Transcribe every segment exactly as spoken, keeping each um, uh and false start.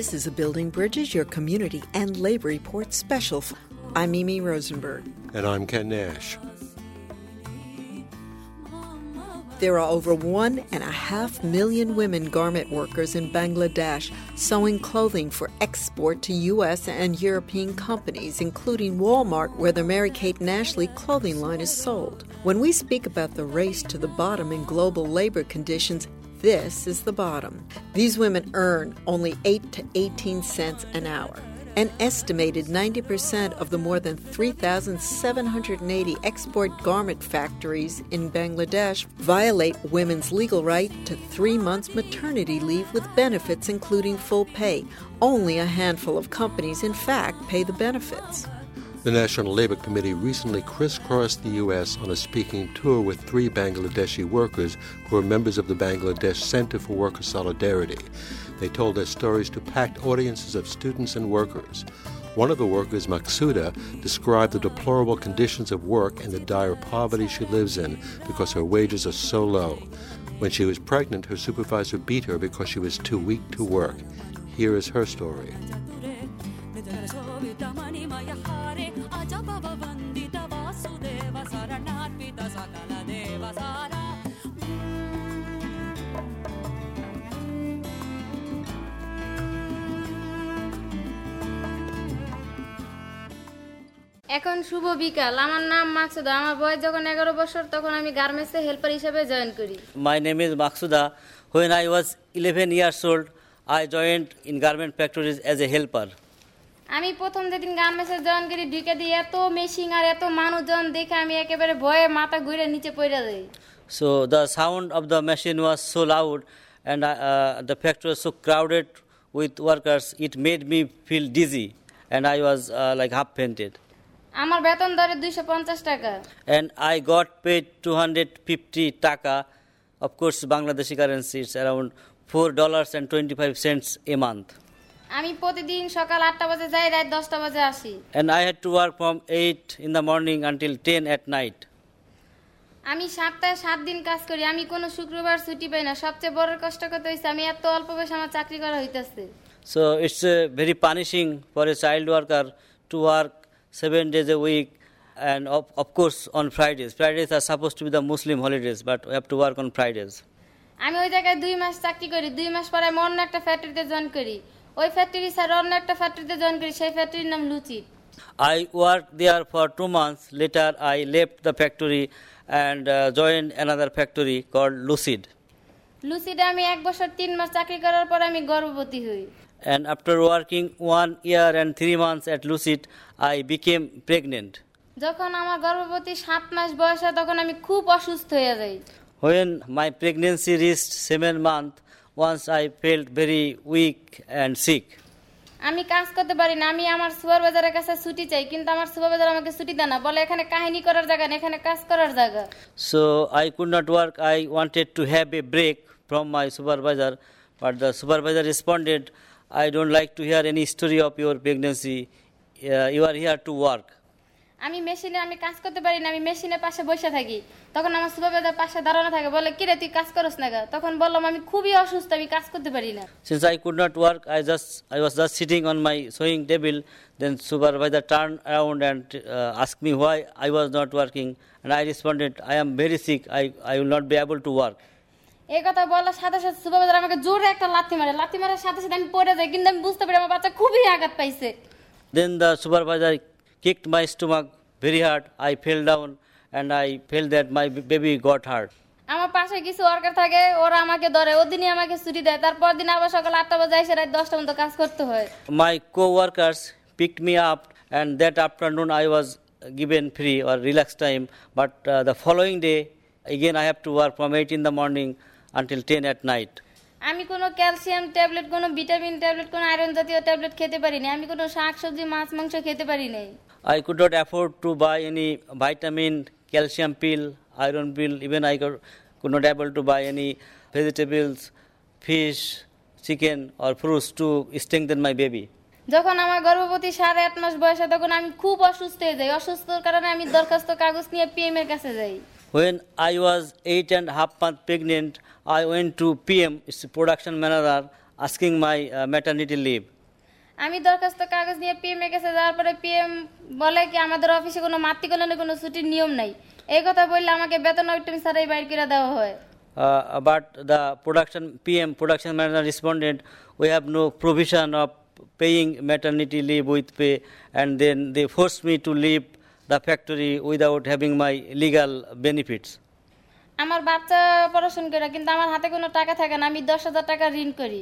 This is a Building Bridges, Your Community and Labor Report special. I'm Mimi Rosenberg. And I'm Ken Nash. There are over one and a half million women garment workers in Bangladesh sewing clothing for export to U S and European companies, including Walmart, where the Mary-Kate and Ashley clothing line is sold. When we speak about the race to the bottom in global labor conditions, this is the bottom. These women earn only eight to eighteen cents an hour. An estimated ninety percent of the more than three thousand seven hundred eighty export garment factories in Bangladesh violate women's legal right to three months maternity leave with benefits including full pay. Only a handful of companies, in fact, pay the benefits. The National Labor Committee recently crisscrossed the U S on a speaking tour with three Bangladeshi workers who are members of the Bangladesh Center for Worker Solidarity. They told their stories to packed audiences of students and workers. One of the workers, Maksuda, described the deplorable conditions of work and the dire poverty she lives in because her wages are so low. When she was pregnant, her supervisor beat her because she was too weak to work. Here is her story. এখন শুভ বিকাল আমার নাম মাকসুদা আমার বয়স যখন এগারো বছর তখন আমি গার্মেন্টসে হেল্পার হিসেবে জয়েন করি My name is Maksuda. When I was eleven years old, I joined in garment factories as a helper. আমি প্রথম যেদিন গার্মেন্টসে জয়েন করি ঢুকে দিয়ে এত মেশিন আর এত মানুষজন দেখে আমি একেবারে ভয়ে মাথা ঘুরে নিচে পড়ে যাই So the sound of the machine was so loud and uh, the factory was so crowded with workers, it made me feel dizzy and I was uh, like half fainted. আমার বেতন ধরে দুইশো পঞ্চাশ টাকা And I got paid two hundred fifty taka, of course Bangladeshi currency, it's around four dollars and twenty-five cents a month. আমি প্রতিদিন সকাল আটটা বাজে যাই রাত দশটা বাজে আসি And I had to work from eight in the morning until ten at night. আমি সপ্তাহে সাত দিন কাজ করি আমি কোনো শুক্রবার ছুটি পাই না সবচেয়ে বড় কষ্ট কথা হইছে আমি এত অল্প বয়সে আমার চাকরি করা হইতাছে So it's uh, very punishing for a child worker to work seven days a week and of, of course on Fridays. Fridays are supposed to be the Muslim holidays, but we have to work on Fridays. আমি ওই জায়গায় দুই মাস চাকরি করি দুই মাস পরে আমি অন্য একটা ফ্যাক্টরিতে জয়েন করি ওই ফ্যাক্টরি স্যার অন্য একটা ফ্যাক্টরিতে জয়েন করি সেই ফ্যাক্টরির নাম লুচিট I worked there for two months. Later I left the factory and uh, joined another factory called Lucid. লুচিডে আমি এক বছর তিন মাস চাকরি করার পর আমি গর্ভবতী হই And after working one year and three months at Lucid, I became pregnant. যখন আমার গর্ভবতী সাত মাস বয়স হয় তখন আমি খুব অসুস্থ হয়ে যাই When my pregnancy reached seven months, once I felt very weak and sick. আমি কাজ করতে পারি না আমি আমার সুপারভাইজারের কাছে ছুটি চাই কিন্তু আমার সুপারভাইজার আমাকে ছুটি দেয় না বলে এখানে কাহিনী করার জায়গা না এখানে কাজ করার জায়গা So I could not work. I wanted to have a break from my supervisor, but the supervisor responded, I don't like to hear any story of your pregnancy. Uh, you are here to work. আমি মেশিনে আমি কাজ করতে পারি না আমি মেশিনের পাশে বসে থাকি তখন আমার সুপারভাইজার পাশে দাঁড়ানো থাকে বলে কি রে তুই কাজ করছ না তখন বললাম আমি খুবই অসুস্থ আমি কাজ করতে পারি না Since I could not work, I just I was just sitting on my sewing table. Then supervisor turned around and uh, asked me why I was not working, and I responded, I am very sick. I I will not be able to work. এই কথা বলার সাথে সাথে supervisor আমাকে জোরে একটা লাথি মারে লাথি মারার সাথে সাথে আমি পড়ে যাই কিন্তু আমি বুঝতে পারি আমার বাচ্চা খুবই আঘাত পাইছে Then the supervisor kicked my stomach very hard. I fell down and I felt that my baby got hurt. আমার পাশে কিছু ওয়ার্কার থাকে ওরা আমাকে ধরে ওদিনই আমাকে ছুটি দেয় তারপর দিন আবার সকাল আটটা বাজে এসে রাত দশটা পর্যন্ত কাজ করতে হয় My co-workers picked me up and that afternoon I was given free or relaxed time, but uh, the following day again I have to work from eight in the morning until ten at night. আমি কোনো calcium tablet কোনো vitamin tablet কোনো iron জাতীয় tablet খেতে পারি না আমি কোনো শাকসবজি মাছ মাংস খেতে পারি না I could not afford to buy any vitamin, calcium pill, iron pill. Even I could, could not able to buy any vegetables, fish, chicken or fruits to strengthen my baby. যখন আমার গর্ভবতী সাড়ে আট মাস বয়সে তখন আমি খুব অসুস্থ হয়ে যাই অসুস্থর কারণে আমি দরখাস্ত কাগজ নিয়ে পিএম এর কাছে যাই When I was eight and a half months pregnant, I went to P M, it's production manager, asking my uh, maternity leave. আমি দরখাস্ত কাগজ নিয়ে পিএম এর কাছে যাওয়ার পরে পিএম বলে কি আমাদের অফিসে কোনো মাতৃকল্যাণের কোনো ছুটির নিয়ম নাই। এই কথা বললে আমাকে বেতন আইটেম ছাড়াই বাইর করে দেওয়া হয়। Uh, but the production P M production manager responded, we have no provision of paying maternity leave with pay, and then they forced me to leave the factory without having my legal benefits. আমার বাচ্চা পড়াশোনা করে কিন্তু আমার হাতে কোনো টাকা থাকে না, আমি দশ হাজার টাকা ঋণ করি।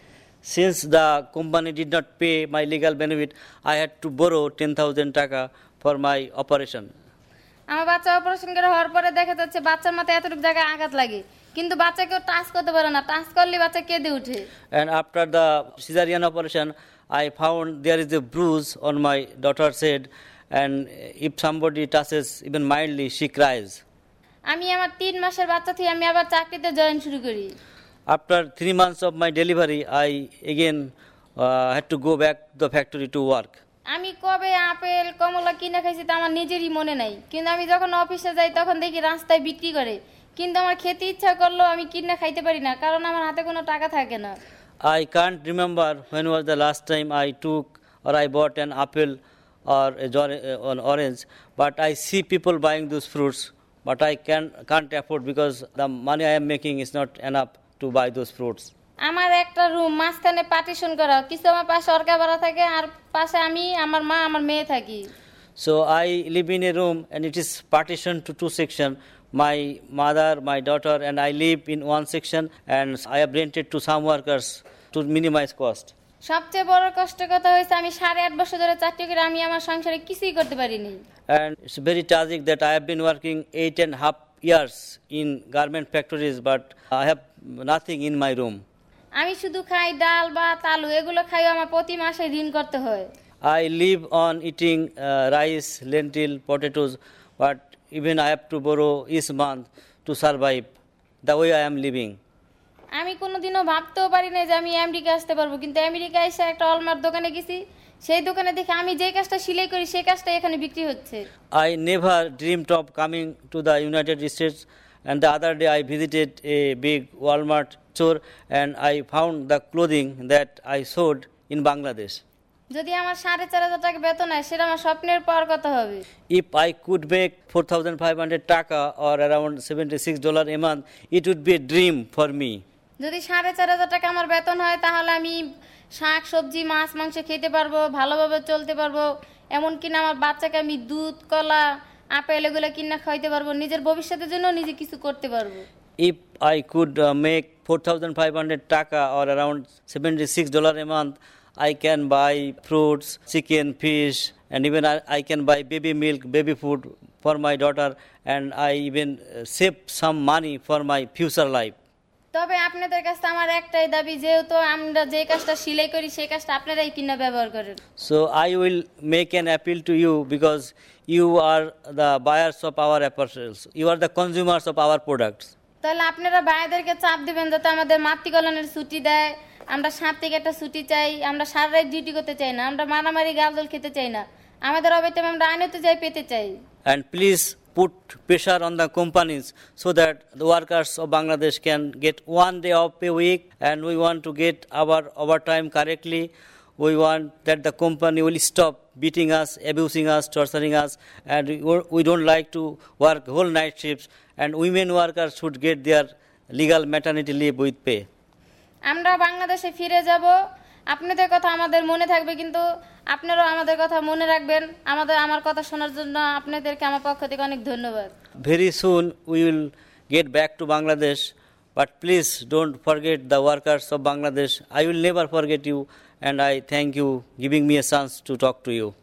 Since the company did not pay my legal benefit, I had to borrow ten thousand taka for my operation. আমার বাচ্চা অপারেশন করে হওয়ার পরে দেখা যাচ্ছে বাচ্চার মাথায় এতটুকু জায়গায় আঘাত লাগে, কিন্তু বাচ্চা কেউ টাচ করতে পারে না, টাচ করলে বাচ্চা কেঁদে উঠে। And after the cesarean operation, I found there is a bruise on my daughter's head, and if somebody touches even mildly, she cries. আমি আমার তিন মাসের বাচ্চা থেকে আমি আবার চাকরিতে জয়েন শুরু করি। After three months of my delivery, I again uh, had to go back to the factory to work. আমি কবে আপেল কমলা কিনে খাইছি তা আমার নিজেরই মনে নাই, কিন্তু আমি যখন অফিসে যাই তখন দেখি রাস্তায় বিক্রি করে, কিন্তু আমার খেতে ইচ্ছা করলেও আমি কিনে খাইতে পারি না, কারণ আমার হাতে কোনো টাকা থাকে না। I can't remember when was the last time I took or I bought an apple or a jor- uh, an orange, but I see people buying those fruits, but I can, can't afford because the money I am making is not enough to buy those fruits. আমার একটা room মাঝখানে partition করা, কিছু আমার পাশে Orca ভাড়া থাকে আর পাশে আমি, আমার মা, আমার মেয়ে থাকি। So I live in a room and it is partitioned to two sections. My mother, my daughter, and I live in one section, and I have rented to some workers to minimize cost. সবচেয়ে বড় কষ্টের কথা হয়েছে আমি সাড়ে আট বছর ধরে চাকরি করে আমি আমার সংসারে কিছুই করতে পারিনি। And it's very tragic that I have been working eight and a half years in garment factories, but I have nothing in my room. আমি শুধু খাই ডাল বা আলু, এগুলো খাই আমার প্রতি মাসে ঋণ করতে হয়। I live on eating uh, rice, lentil, potatoes, but even I have to borrow each month to survive the way I am living. আমি কোনোদিনও ভাবতেও পারি না যে আমি আমেরিকা আসতে পারবো, কিন্তু আমেরিকা এসে একটা অলমার দোকানে গেছি, সেই দোকানে দেখে আমি যে কাজটা সেলাই করি সেই কাজটা এখানে বিক্রি হচ্ছে। I never dreamed of coming to the United States, and the other day I visited a big Walmart store and I found the clothing that I sewed in Bangladesh. যদি আমার সাড়ে চার হাজার টাকা বেতন হয় সেটা আমার স্বপ্নের পাওয়ার কথা হবে। If I could make four thousand five hundred taka or around seventy-six dollars a month, it would be a dream for me. যদি সাড়ে চার হাজার টাকা আমার বেতন হয় তাহলে আমি শাক সবজি মাছ মাংস খেতে পারবো, ভালোভাবে চলতে পারবো, এমনকি না আমার বাচ্চাকে আমি দুধ কলা আপেল এগুলো কিনা খাইতে পারবো, নিজের ভবিষ্যতের জন্য নিজে কিছু করতে পারবো। If I could uh, make four thousand five hundred taka or around seventy-six dollars a month, I can buy fruits, chicken, fish, and even I, I can buy baby milk, baby food for my daughter, and I even uh, save some money for my future life. তবে আপনাদের কাছে আমার একটাই দাবি, যেহেতু আমরা যে কাজটা সেলাই করি সেই কাজটা আপনারাই কিনা ব্যবহার করেন। So I will make an appeal to you because you are the buyers of our apparels. You are the consumers of our products. তাহলে আপনারা ভাইদেরকে চাপ দিবেন যাতে আমাদের মাতৃকল্যাণের ছুটি দেয়, আমরা সাত থেকে একটা ছুটি চাই, আমরা সারা রাত ডিউটি করতে চাই না, আমরা মারামারি গালদল খেতে চাই না, আমাদের অবৈতম আমরা আইনত চাই পেতে চাই। And please put pressure on the companies so that the workers of Bangladesh can get one day off a week, and we want to get our overtime correctly. We want that the company will stop beating us, abusing us, torturing us, and we don't like to work whole night shifts, and women workers should get their legal maternity leave with pay. আমরা বাংলাদেশে ফিরে যাব, আপনাদের কথা আমাদের মনে থাকবে, কিন্তু আপনারাও আমাদের কথা মনে রাখবেন। আমাদের আমার কথা শোনার জন্য আপনাদেরকে আমার পক্ষ থেকে অনেক ধন্যবাদ। Very soon we will get back to Bangladesh, but please don't forget the workers of Bangladesh. I will never forget you, and I thank you giving me a chance to talk to you.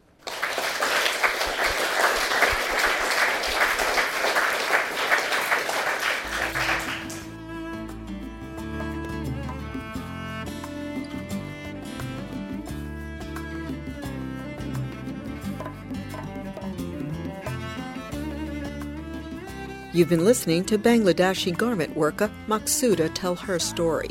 You've been listening to Bangladeshi garment worker Maqsuda tell her story.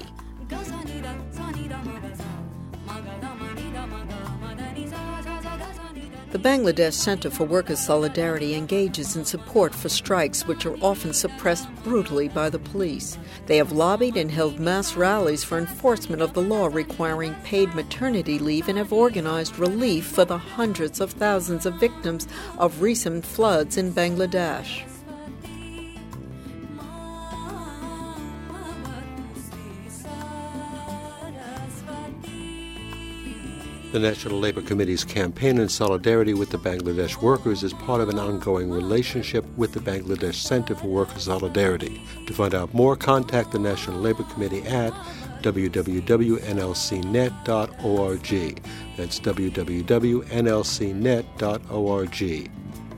The Bangladesh Center for Workers' Solidarity engages in support for strikes which are often suppressed brutally by the police. They have lobbied and held mass rallies for enforcement of the law requiring paid maternity leave and have organized relief for the hundreds of thousands of victims of recent floods in Bangladesh. The National Labor Committee's campaign in solidarity with the Bangladesh workers is part of an ongoing relationship with the Bangladesh Center for Worker Solidarity. To find out more, contact the National Labor Committee at w w w dot n l c net dot org. That's w w w dot n l c net dot org.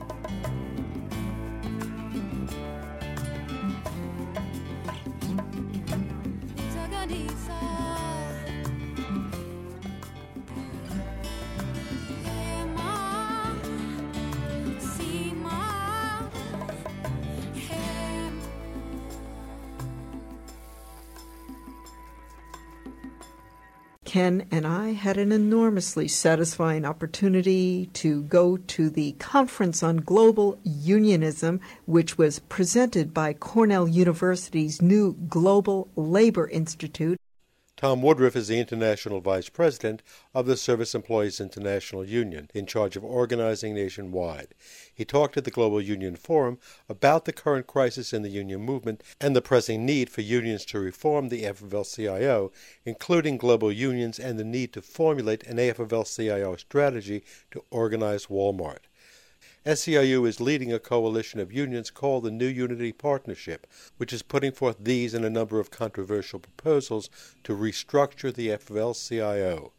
Ken and I had an enormously satisfying opportunity to go to the Conference on Global Unionism, which was presented by Cornell University's new Global Labor Institute. Tom Woodruff is the International Vice President of the Service Employees International Union, in charge of organizing nationwide. He talked at the Global Union Forum about the current crisis in the union movement and the pressing need for unions to reform the A F L C I O, including global unions and the need to formulate an A F L C I O strategy to organize Walmart. S E I U is leading a coalition of unions called the New Unity Partnership, which is putting forth these and a number of controversial proposals to restructure the A F L C I O.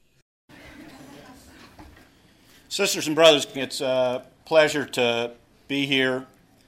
Sisters and brothers, it's a pleasure to be here.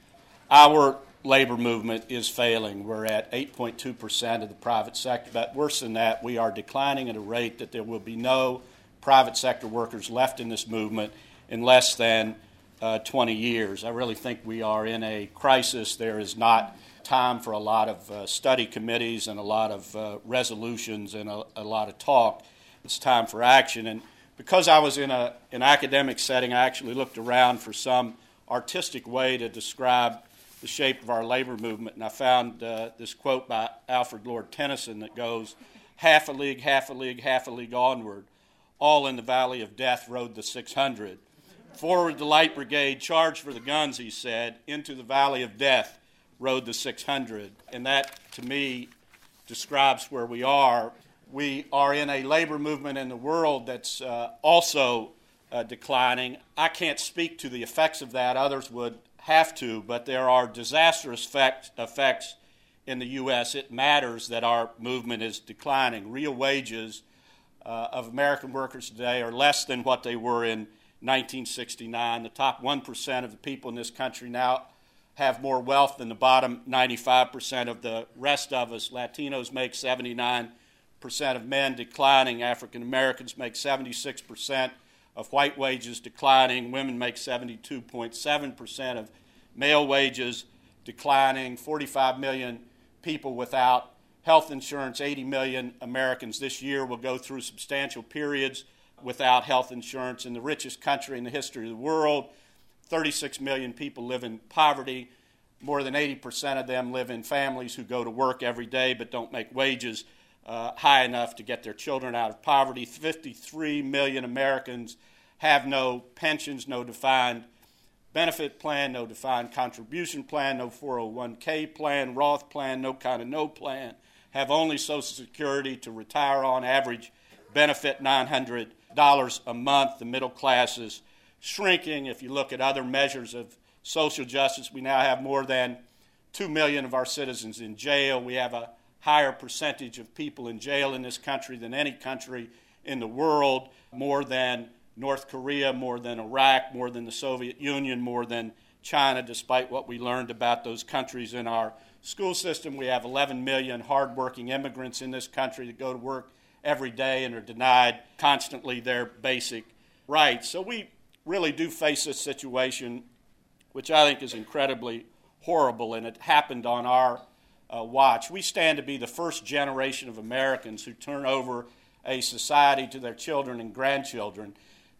Our labor movement is failing. We're at eight point two percent of the private sector, but worse than that, we are declining at a rate that there will be no private sector workers left in this movement in less than Uh, twenty years. I really think we are in a crisis. There is not time for a lot of uh, study committees and a lot of uh, resolutions and a, a lot of talk. It's time for action. And because I was in a, an academic setting, I actually looked around for some artistic way to describe the shape of our labor movement, and I found uh, this quote by Alfred Lord Tennyson that goes, "Half a league, half a league, half a league onward, all in the valley of death rode the six hundred. Forward the light brigade, charge for the guns," he said. Into the valley of death rode the six hundred. And that, to me, describes where we are. We are in a labor movement in the world that's uh, also uh, declining. I can't speak to the effects of that. Others would have to, but there are disastrous effect, effects in the U S. It matters that our movement is declining. Real wages uh, of American workers today are less than what they were in nineteen sixty-nine. The top one percent of the people in this country now have more wealth than the bottom ninety-five percent of the rest of us. Latinos make seventy-nine percent of men, declining. African Americans make seventy-six percent of white wages, declining. Women make seventy-two point seven percent of male wages, declining. forty-five million people without health insurance. eighty million Americans this year will go through substantial periods without health insurance. In the richest country in the history of the world, thirty-six million people live in poverty. More than eighty percent of them live in families who go to work every day but don't make wages uh, high enough to get their children out of poverty. fifty-three million Americans have no pensions, no defined benefit plan, no defined contribution plan, no four oh one k plan, Roth plan, no kind of no plan, have only Social Security to retire on, average benefit nine hundred dollars a month. The middle class is shrinking. If you look at other measures of social justice, we now have more than two million of our citizens in jail. We have a higher percentage of people in jail in this country than any country in the world, more than North Korea, more than Iraq, more than the Soviet Union, more than China, despite what we learned about those countries in our school system. We have eleven million hardworking immigrants in this country that go to work every day and are denied constantly their basic rights. So we really do face this situation, which I think is incredibly horrible, and it happened on our uh, watch. We stand to be the first generation of Americans who turn over a society to their children and grandchildren.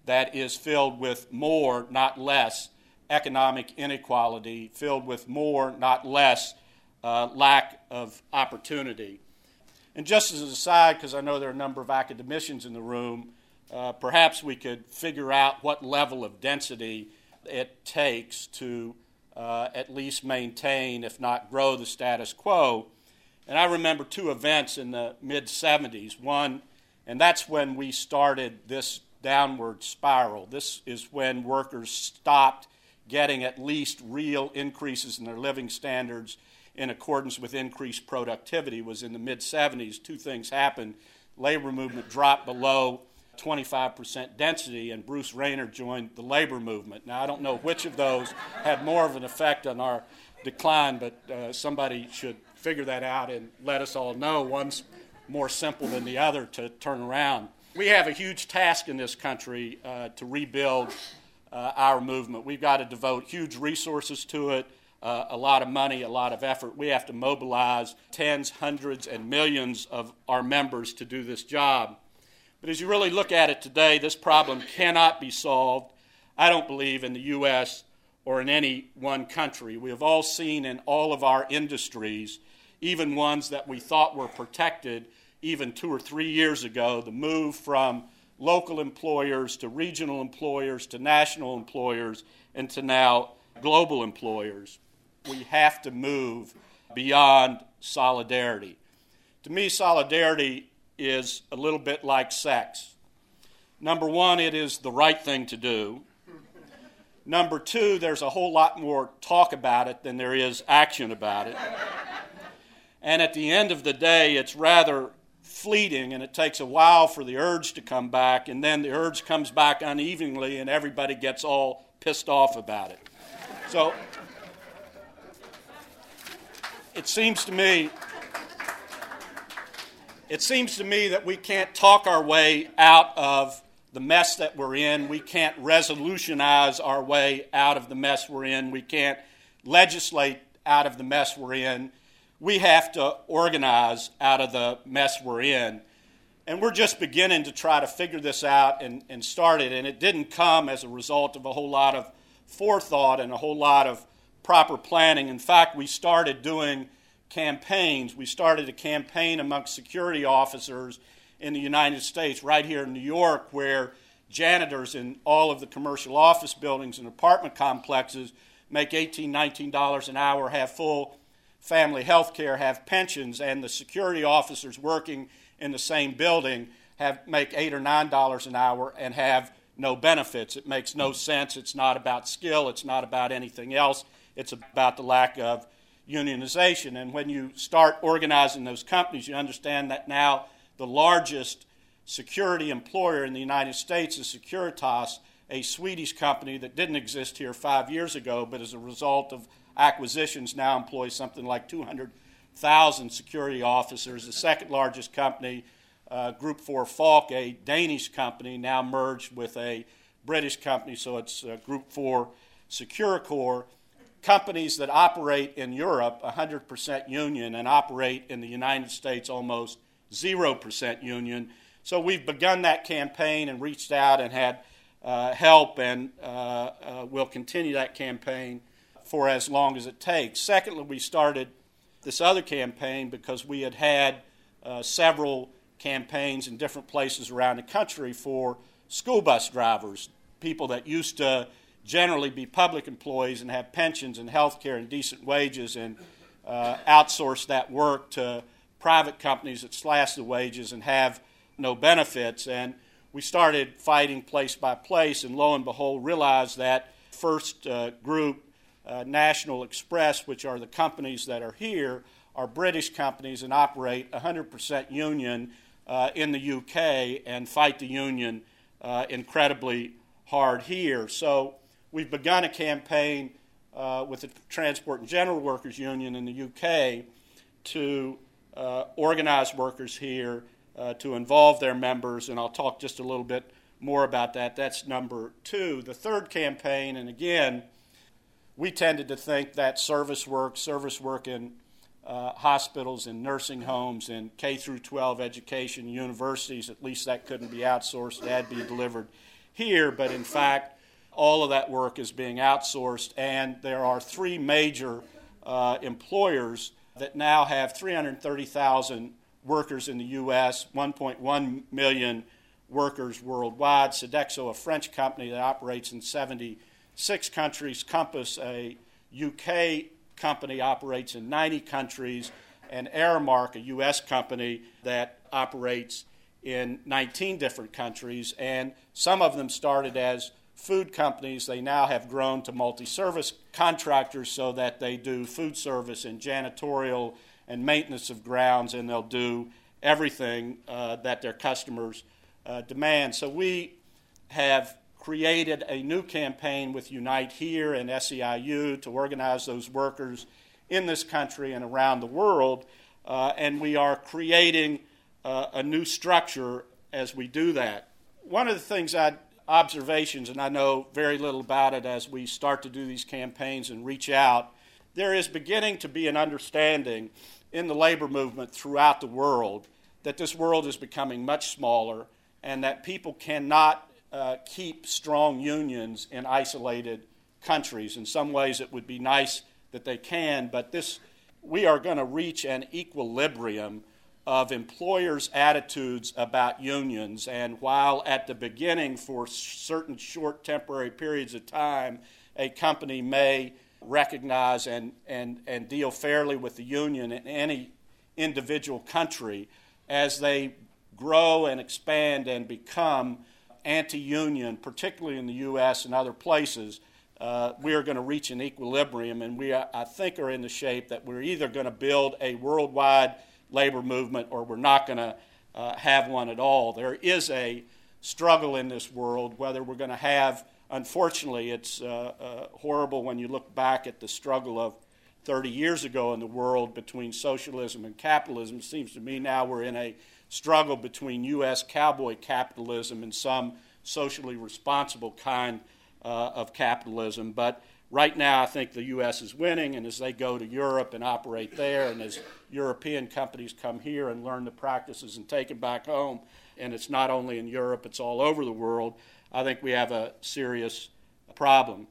that is filled with more, not less, economic inequality, filled with more, not less, uh, lack of opportunity. And just as an aside, because I know there are a number of academicians in the room, uh, perhaps we could figure out what level of density it takes to uh, at least maintain, if not grow, the status quo. And I remember two events in the mid-seventies. One, and that's when we started this downward spiral. This is when workers stopped getting at least real increases in their living standards in accordance with increased productivity. Was in the mid-seventies. Two things happened. Labor movement dropped below twenty-five percent density, and Bruce Rayner joined the labor movement. Now, I don't know which of those had more of an effect on our decline, but uh, somebody should figure that out and let us all know. One's more simple than the other to turn around. We have a huge task in this country uh, to rebuild uh, our movement. We've got to devote huge resources to it, uh, a lot of money, a lot of effort. We have to mobilize tens, hundreds, and millions of our members to do this job. But as you really look at it today, this problem cannot be solved, I don't believe, in the U S or in any one country. We have all seen in all of our industries, even ones that we thought were protected even two or three years ago, the move from local employers to regional employers to national employers and to now global employers. We have to move beyond solidarity. To me, solidarity is a little bit like sex. Number one, it is the right thing to do. Number two, there's a whole lot more talk about it than there is action about it. And at the end of the day, it's rather fleeting, and it takes a while for the urge to come back, and then the urge comes back unevenly, and everybody gets all pissed off about it. So it seems to me It seems to me that we can't talk our way out of the mess that we're in. We can't resolutionize our way out of the mess we're in. We can't legislate out of the mess we're in. We have to organize out of the mess we're in. And we're just beginning to try to figure this out and, and start it. And it didn't come as a result of a whole lot of forethought and a whole lot of proper planning. In fact, we started doing campaigns. We started a campaign amongst security officers in the United States, right here in New York, where janitors in all of the commercial office buildings and apartment complexes make eighteen dollars, nineteen dollars an hour, have full family health care, have pensions, and the security officers working in the same building have make eight dollars or nine dollars an hour and have no benefits. It makes no sense. It's not about skill. It's not about anything else. It's about the lack of unionization. And when you start organizing those companies, you understand that now the largest security employer in the United States is Securitas, a Swedish company that didn't exist here five years ago, but as a result of acquisitions now employs something like two hundred thousand security officers. The second largest company, uh, Group four Falk, a Danish company, now merged with a British company, so it's uh, Group four Securicor. Companies that operate in Europe one hundred percent union and operate in the United States almost zero percent union. So we've begun that campaign and reached out and had uh, help, and uh, uh, we'll continue that campaign for as long as it takes. Secondly, we started this other campaign because we had had uh, several campaigns in different places around the country for school bus drivers, people that used to generally be public employees and have pensions and health care and decent wages, and uh, outsource that work to private companies that slash the wages and have no benefits. And we started fighting place by place, and lo and behold realized that first uh, group, uh, National Express, which are the companies that are here, are British companies and operate one hundred percent union uh, in the U K and fight the union uh, incredibly hard here. So we've begun a campaign uh, with the Transport and General Workers Union in the U K to uh, organize workers here, uh, to involve their members, and I'll talk just a little bit more about that. That's number two. The third campaign, and again, we tended to think that service work, service work in uh, hospitals and nursing homes and K through twelve education, universities, at least that couldn't be outsourced, it had to be delivered here, but in fact, all of that work is being outsourced, and there are three major uh, employers that now have three hundred thirty thousand workers in the U S, one point one million workers worldwide. Sodexo, a French company that operates in seventy-six countries. Compass, a U K company, operates in ninety countries. And Aramark, a U S company that operates in nineteen different countries. And some of them started as food companies. They now have grown to multi-service contractors so that they do food service and janitorial and maintenance of grounds, and they'll do everything uh, that their customers uh, demand. So we have created a new campaign with Unite Here and S E I U to organize those workers in this country and around the world, uh, and we are creating uh, a new structure as we do that. One of the things I observations, and I know very little about it as we start to do these campaigns and reach out, there is beginning to be an understanding in the labor movement throughout the world that this world is becoming much smaller and that people cannot uh, keep strong unions in isolated countries. In some ways it would be nice that they can, but this we are going to reach an equilibrium of employers' attitudes about unions, and while at the beginning for certain short temporary periods of time a company may recognize and, and, and deal fairly with the union in any individual country, as they grow and expand and become anti-union, particularly in the U S and other places, uh, we are going to reach an equilibrium, and we, are, I think, are in the shape that we're either going to build a worldwide labor movement or we're not going to uh, have one at all. There is a struggle in this world, whether we're going to have, unfortunately, it's uh, uh, horrible when you look back at the struggle of thirty years ago in the world between socialism and capitalism. It seems to me now we're in a struggle between U S cowboy capitalism and some socially responsible kind uh, of capitalism. But right now, I think the U S is winning, and as they go to Europe and operate there, and as European companies come here and learn the practices and take them back home, and it's not only in Europe, it's all over the world, I think we have a serious problem.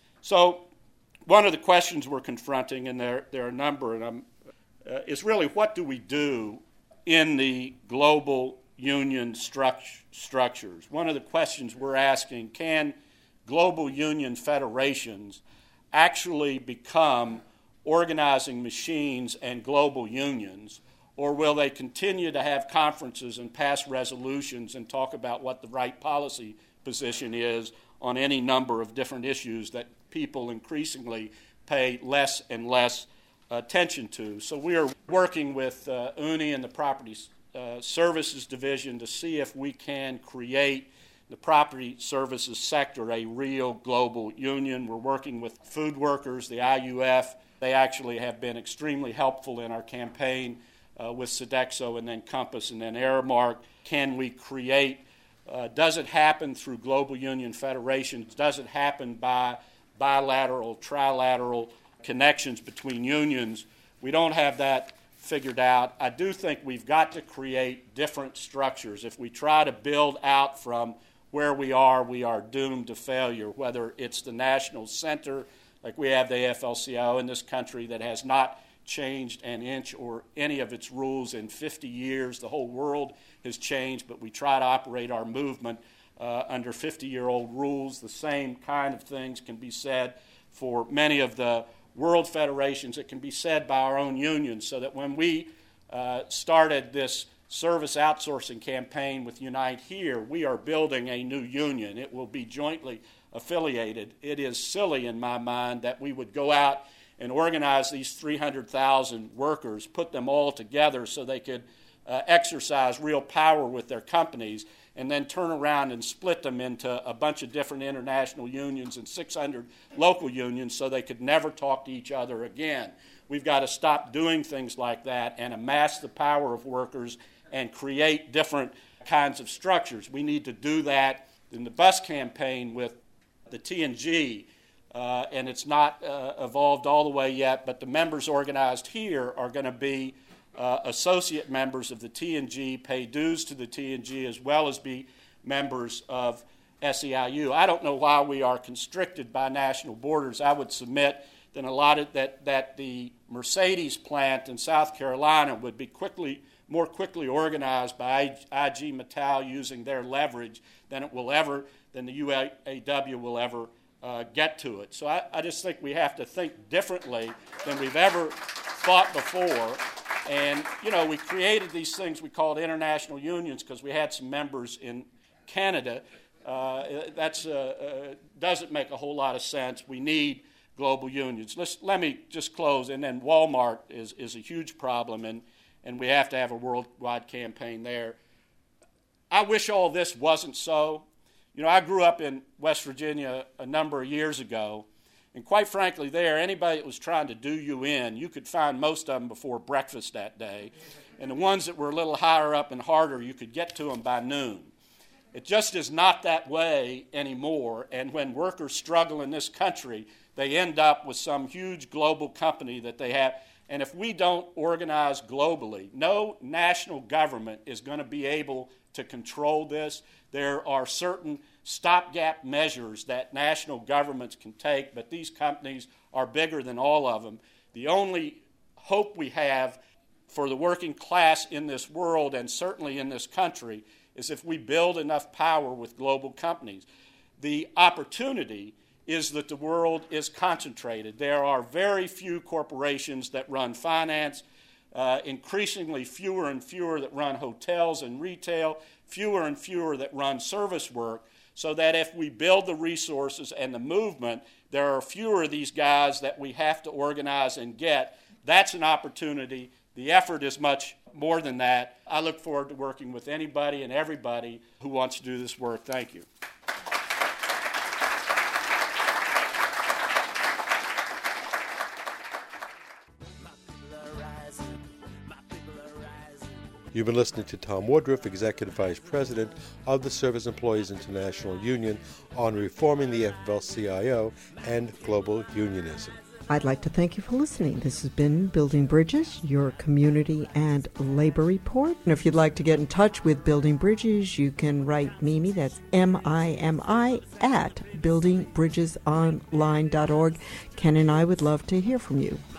So one of the questions we're confronting, and there, there are a number, and I'm, uh, is really what do we do in the global union struct- structures? One of the questions we're asking, can global union federations actually become organizing machines and global unions, or will they continue to have conferences and pass resolutions and talk about what the right policy position is on any number of different issues that people increasingly pay less and less attention to? So we are working with uh, U N I and the Property uh, Services Division to see if we can create the property services sector a real global union. We're working with food workers, the I U F. They actually have been extremely helpful in our campaign uh, with Sodexo and then Compass and then Aramark. Can we create, uh, does it happen through global union federations? Does it happen by bilateral, trilateral connections between unions? We don't have that figured out. I do think we've got to create different structures. If we try to build out from where we are, we are doomed to failure, whether it's the national center, like we have the A F L C I O in this country that has not changed an inch or any of its rules in fifty years. The whole world has changed, but we try to operate our movement uh, under fifty-year-old rules. The same kind of things can be said for many of the world federations. It can be said by our own unions, so that when we uh, started this service outsourcing campaign with Unite Here, we are building a new union. It will be jointly affiliated. It is silly in my mind that we would go out and organize these three hundred thousand workers, put them all together so they could uh, exercise real power with their companies, and then turn around and split them into a bunch of different international unions and six hundred local unions so they could never talk to each other again. We've got to stop doing things like that and amass the power of workers and create different kinds of structures. We need to do that in the bus campaign with the T N G, uh, and it's not uh, evolved all the way yet, but the members organized here are going to be uh, associate members of the T N G, pay dues to the T N G, as well as be members of S E I U. I don't know why we are constricted by national borders. I would submit that a lot of that that the Mercedes plant in South Carolina would be quickly more quickly organized by I G Metall using their leverage than it will ever than the U A W will ever uh, get to it. So I, I just think we have to think differently than we've ever thought before. And you know, we created these things we called international unions because we had some members in Canada. Uh, that's uh, uh, doesn't make a whole lot of sense. We need global unions. Let's, let me just close, and then Walmart is, is a huge problem, and, and we have to have a worldwide campaign there. I wish all this wasn't so. You know, I grew up in West Virginia a number of years ago, and quite frankly there, anybody that was trying to do you in, you could find most of them before breakfast that day, and the ones that were a little higher up and harder, you could get to them by noon. It just is not that way anymore, and when workers struggle in this country, they end up with some huge global company that they have. And if we don't organize globally, no national government is going to be able to control this. There are certain stopgap measures that national governments can take, but these companies are bigger than all of them. The only hope we have for the working class in this world, and certainly in this country, is if we build enough power with global companies. The opportunity is that the world is concentrated. There are very few corporations that run finance, uh, increasingly fewer and fewer that run hotels and retail, fewer and fewer that run service work, so that if we build the resources and the movement, there are fewer of these guys that we have to organize and get. That's an opportunity. The effort is much more than that. I look forward to working with anybody and everybody who wants to do this work. Thank you. You've been listening to Tom Woodruff, Executive Vice President of the Service Employees International Union, on reforming the F L C I O and global unionism. I'd like to thank you for listening. This has been Building Bridges, your community and labor report. And if you'd like to get in touch with Building Bridges, you can write Mimi, that's M I M I, at building bridges online dot org. Ken and I would love to hear from you.